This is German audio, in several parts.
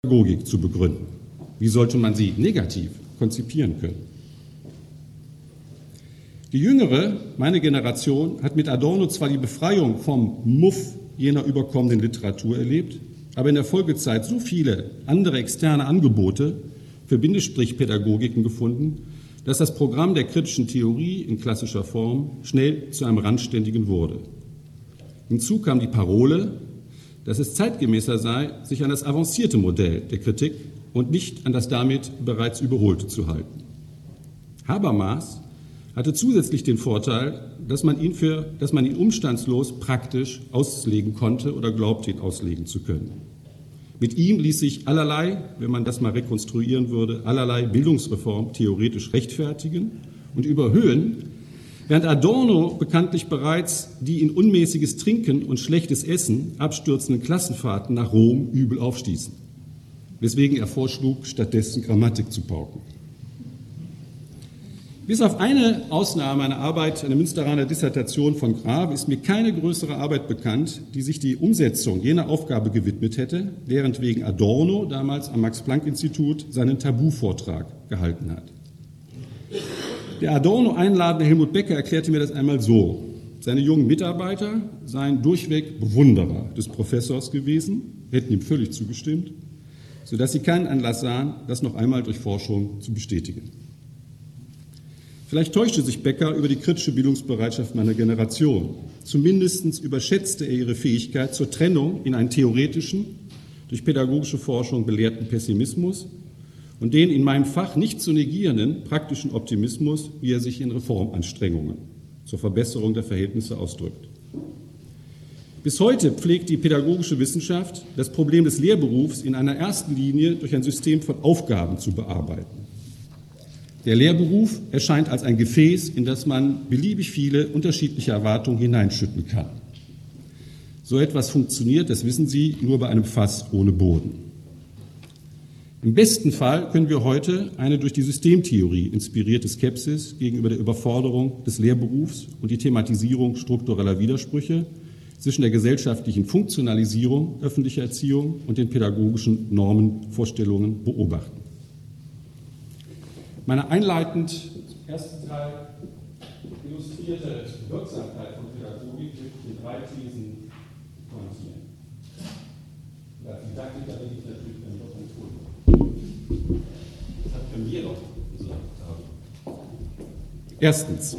Pädagogik zu begründen. Wie sollte man sie negativ konzipieren können? Die jüngere, meine Generation, hat mit Adorno zwar die Befreiung vom Muff jener überkommenen Literatur erlebt, aber in der Folgezeit so viele andere externe Angebote für Bindestrichpädagogiken gefunden, dass das Programm der kritischen Theorie in klassischer Form schnell zu einem Randständigen wurde. Hinzu kam die Parole, dass es zeitgemäßer sei, sich an das avancierte Modell der Kritik und nicht an das damit bereits überholte zu halten. Habermas hatte zusätzlich den Vorteil, dass man ihn umstandslos praktisch auslegen konnte oder glaubte, ihn auslegen zu können. Mit ihm ließ sich allerlei, wenn man das mal rekonstruieren würde, allerlei Bildungsreform theoretisch rechtfertigen und überhöhen, während Adorno bekanntlich bereits die in unmäßiges Trinken und schlechtes Essen abstürzenden Klassenfahrten nach Rom übel aufstießen, weswegen er vorschlug, stattdessen Grammatik zu pauken. Bis auf eine Ausnahme, eine Münsteraner Dissertation von Grave, ist mir keine größere Arbeit bekannt, die sich die Umsetzung jener Aufgabe gewidmet hätte, während wegen Adorno damals am Max-Planck-Institut seinen Tabu-Vortrag gehalten hat. Der Adorno einladende Helmut Becker erklärte mir das einmal so: Seine jungen Mitarbeiter seien durchweg Bewunderer des Professors gewesen, hätten ihm völlig zugestimmt, sodass sie keinen Anlass sahen, das noch einmal durch Forschung zu bestätigen. Vielleicht täuschte sich Becker über die kritische Bildungsbereitschaft meiner Generation. Zumindest überschätzte er ihre Fähigkeit zur Trennung in einen theoretischen, durch pädagogische Forschung belehrten Pessimismus und den in meinem Fach nicht zu negierenden praktischen Optimismus, wie er sich in Reformanstrengungen zur Verbesserung der Verhältnisse ausdrückt. Bis heute pflegt die pädagogische Wissenschaft das Problem des Lehrberufs in einer ersten Linie durch ein System von Aufgaben zu bearbeiten. Der Lehrberuf erscheint als ein Gefäß, in das man beliebig viele unterschiedliche Erwartungen hineinschütten kann. So etwas funktioniert, das wissen Sie, nur bei einem Fass ohne Boden. Im besten Fall können wir heute eine durch die Systemtheorie inspirierte Skepsis gegenüber der Überforderung des Lehrberufs und die Thematisierung struktureller Widersprüche zwischen der gesellschaftlichen Funktionalisierung öffentlicher Erziehung und den pädagogischen Normenvorstellungen beobachten. Meine einleitend im ersten Teil illustrierte Wirksamkeit von Pädagogik will ich in 3 Thesen kommentieren. Als Didaktiker bin ich natürlich dann doch empfohlen. Das hat bei mir doch gesagt. Erstens.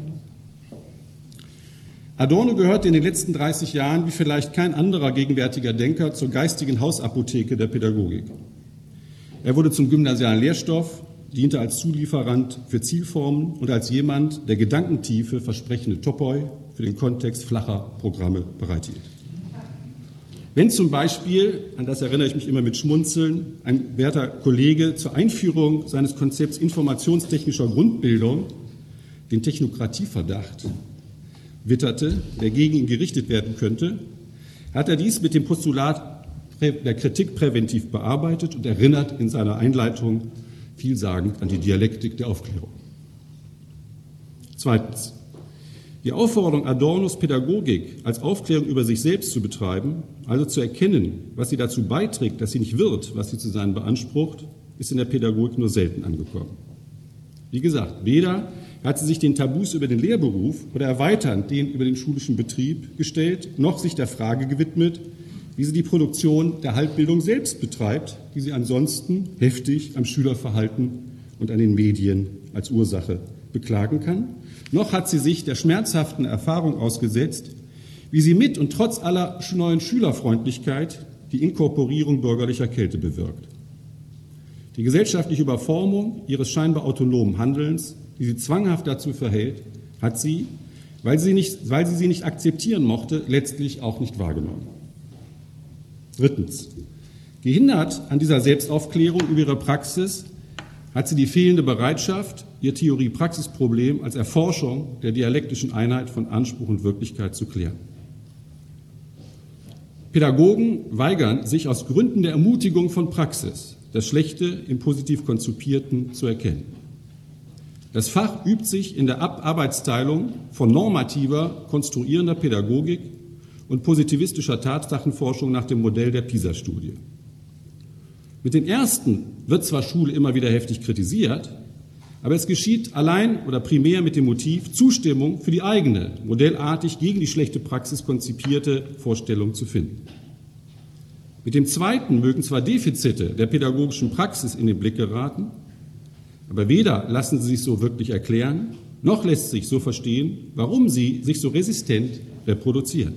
Adorno gehörte in den letzten 30 Jahren wie vielleicht kein anderer gegenwärtiger Denker zur geistigen Hausapotheke der Pädagogik. Er wurde zum gymnasialen Lehrstoff, diente als Zulieferant für Zielformen und als jemand, der Gedankentiefe versprechende Topoi für den Kontext flacher Programme bereithielt. Wenn zum Beispiel, an das erinnere ich mich immer mit Schmunzeln, ein werter Kollege zur Einführung seines Konzepts informationstechnischer Grundbildung den Technokratieverdacht witterte, der gegen ihn gerichtet werden könnte, hat er dies mit dem Postulat der Kritik präventiv bearbeitet und erinnert in seiner Einleitung vielsagend an die Dialektik der Aufklärung. Zweitens. Die Aufforderung Adornos, Pädagogik als Aufklärung über sich selbst zu betreiben, also zu erkennen, was sie dazu beiträgt, dass sie nicht wird, was sie zu sein beansprucht, ist in der Pädagogik nur selten angekommen. Wie gesagt, weder hat sie sich den Tabus über den Lehrberuf oder erweiternd den über den schulischen Betrieb gestellt, noch sich der Frage gewidmet, wie sie die Produktion der Halbbildung selbst betreibt, die sie ansonsten heftig am Schülerverhalten und an den Medien als Ursache beklagen kann. Noch hat sie sich der schmerzhaften Erfahrung ausgesetzt, wie sie mit und trotz aller neuen Schülerfreundlichkeit die Inkorporierung bürgerlicher Kälte bewirkt. Die gesellschaftliche Überformung ihres scheinbar autonomen Handelns, die sie zwanghaft dazu verhält, hat sie, weil sie nicht akzeptieren mochte, letztlich auch nicht wahrgenommen. Drittens. Gehindert an dieser Selbstaufklärung über ihre Praxis hat sie die fehlende Bereitschaft, ihr Theorie-Praxis-Problem als Erforschung der dialektischen Einheit von Anspruch und Wirklichkeit zu klären. Pädagogen weigern sich aus Gründen der Ermutigung von Praxis, das Schlechte im positiv Konzipierten zu erkennen. Das Fach übt sich in der Arbeitsteilung von normativer, konstruierender Pädagogik und positivistischer Tatsachenforschung nach dem Modell der PISA-Studie. Mit den ersten wird zwar Schule immer wieder heftig kritisiert, aber es geschieht allein oder primär mit dem Motiv, Zustimmung für die eigene, modellartig gegen die schlechte Praxis konzipierte Vorstellung zu finden. Mit dem zweiten mögen zwar Defizite der pädagogischen Praxis in den Blick geraten, aber weder lassen sie sich so wirklich erklären, noch lässt sich so verstehen, warum sie sich so resistent reproduzieren.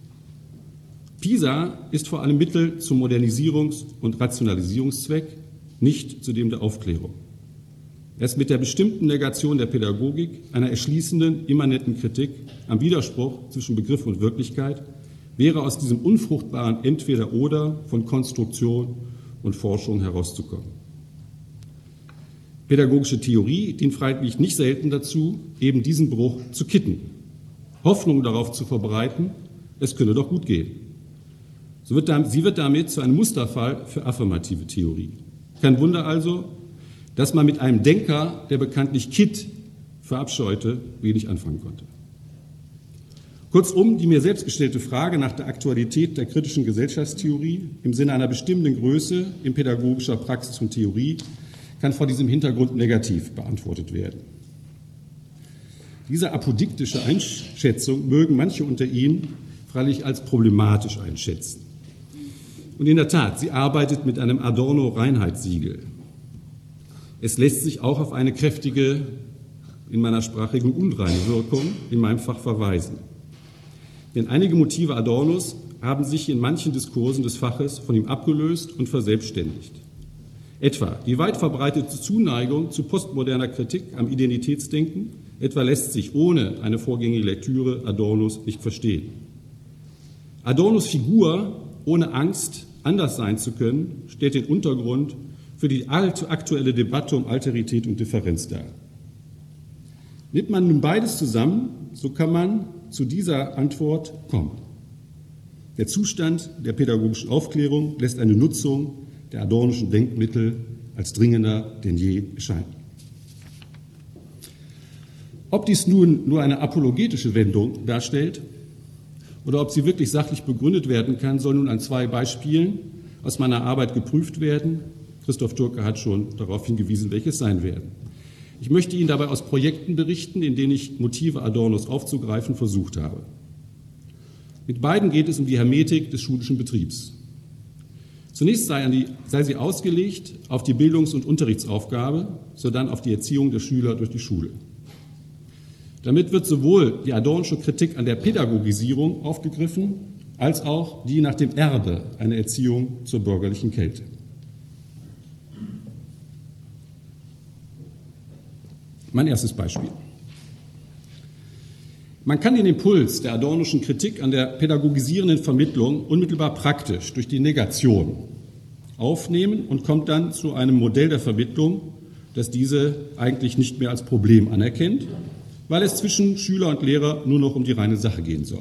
PISA ist vor allem Mittel zum Modernisierungs- und Rationalisierungszweck, nicht zu dem der Aufklärung. Erst mit der bestimmten Negation der Pädagogik, einer erschließenden, immanenten Kritik am Widerspruch zwischen Begriff und Wirklichkeit wäre aus diesem unfruchtbaren Entweder-Oder von Konstruktion und Forschung herauszukommen. Pädagogische Theorie dient freilich nicht selten dazu, eben diesen Bruch zu kitten, Hoffnung darauf zu verbreiten, es könne doch gut gehen. Sie wird damit zu einem Musterfall für affirmative Theorie. Kein Wunder also, dass man mit einem Denker, der bekanntlich Kitt verabscheute, wenig anfangen konnte. Kurzum, die mir selbst gestellte Frage nach der Aktualität der kritischen Gesellschaftstheorie im Sinne einer bestimmenden Größe in pädagogischer Praxis und Theorie kann vor diesem Hintergrund negativ beantwortet werden. Diese apodiktische Einschätzung mögen manche unter Ihnen freilich als problematisch einschätzen. Und in der Tat, sie arbeitet mit einem Adorno-Reinheitssiegel. Es lässt sich auch auf eine kräftige, in meiner sprachigen unreine Wirkung in meinem Fach verweisen. Denn einige Motive Adornos haben sich in manchen Diskursen des Faches von ihm abgelöst und verselbstständigt. Etwa die weit verbreitete Zuneigung zu postmoderner Kritik am Identitätsdenken etwa lässt sich ohne eine vorgängige Lektüre Adornos nicht verstehen. Adornos Figur, ohne Angst, anders sein zu können, stellt den Untergrund für die aktuelle Debatte um Alterität und Differenz dar. Nimmt man nun beides zusammen, so kann man zu dieser Antwort kommen. Der Zustand der pädagogischen Aufklärung lässt eine Nutzung der adornischen Denkmittel als dringender denn je erscheinen. Ob dies nun nur eine apologetische Wendung darstellt oder ob sie wirklich sachlich begründet werden kann, soll nun an zwei Beispielen aus meiner Arbeit geprüft werden. Christoph Türke hat schon darauf hingewiesen, welche es sein werden. Ich möchte Ihnen dabei aus Projekten berichten, in denen ich Motive Adornos aufzugreifen versucht habe. Mit beiden geht es um die Hermetik des schulischen Betriebs. Zunächst sei sie ausgelegt auf die Bildungs- und Unterrichtsaufgabe, sodann auf die Erziehung der Schüler durch die Schule. Damit wird sowohl die adornische Kritik an der Pädagogisierung aufgegriffen, als auch die nach dem Erbe einer Erziehung zur bürgerlichen Kälte. Mein erstes Beispiel. Man kann den Impuls der adornischen Kritik an der pädagogisierenden Vermittlung unmittelbar praktisch durch die Negation aufnehmen und kommt dann zu einem Modell der Vermittlung, das diese eigentlich nicht mehr als Problem anerkennt, weil es zwischen Schüler und Lehrer nur noch um die reine Sache gehen soll.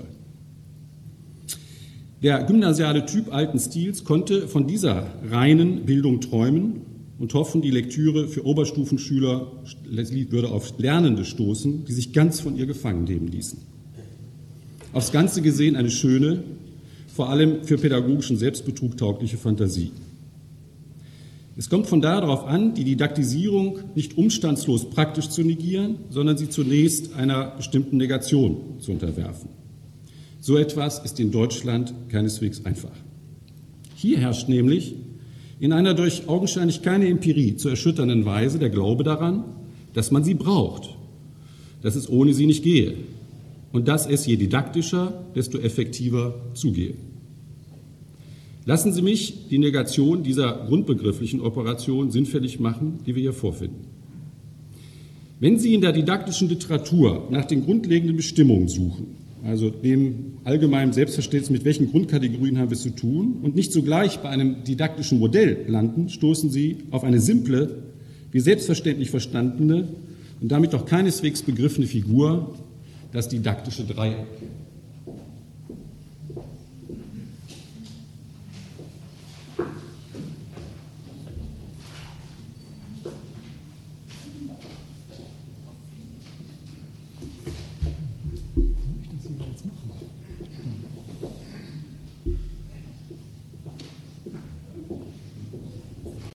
Der gymnasiale Typ alten Stils konnte von dieser reinen Bildung träumen und hoffen, die Lektüre für Oberstufenschüler würde auf Lernende stoßen, die sich ganz von ihr gefangen nehmen ließen. Aufs Ganze gesehen eine schöne, vor allem für pädagogischen Selbstbetrug taugliche Fantasie. Es kommt von daher darauf an, die Didaktisierung nicht umstandslos praktisch zu negieren, sondern sie zunächst einer bestimmten Negation zu unterwerfen. So etwas ist in Deutschland keineswegs einfach. Hier herrscht nämlich in einer durch augenscheinlich keine Empirie zu erschütternden Weise der Glaube daran, dass man sie braucht, dass es ohne sie nicht gehe und dass es je didaktischer, desto effektiver zugehe. Lassen Sie mich die Negation dieser grundbegrifflichen Operation sinnfällig machen, die wir hier vorfinden. Wenn Sie in der didaktischen Literatur nach den grundlegenden Bestimmungen suchen, also dem allgemeinen Selbstverständnis, mit welchen Grundkategorien haben wir es zu tun, und nicht sogleich bei einem didaktischen Modell landen, stoßen Sie auf eine simple, wie selbstverständlich verstandene und damit doch keineswegs begriffene Figur, das didaktische Dreieck.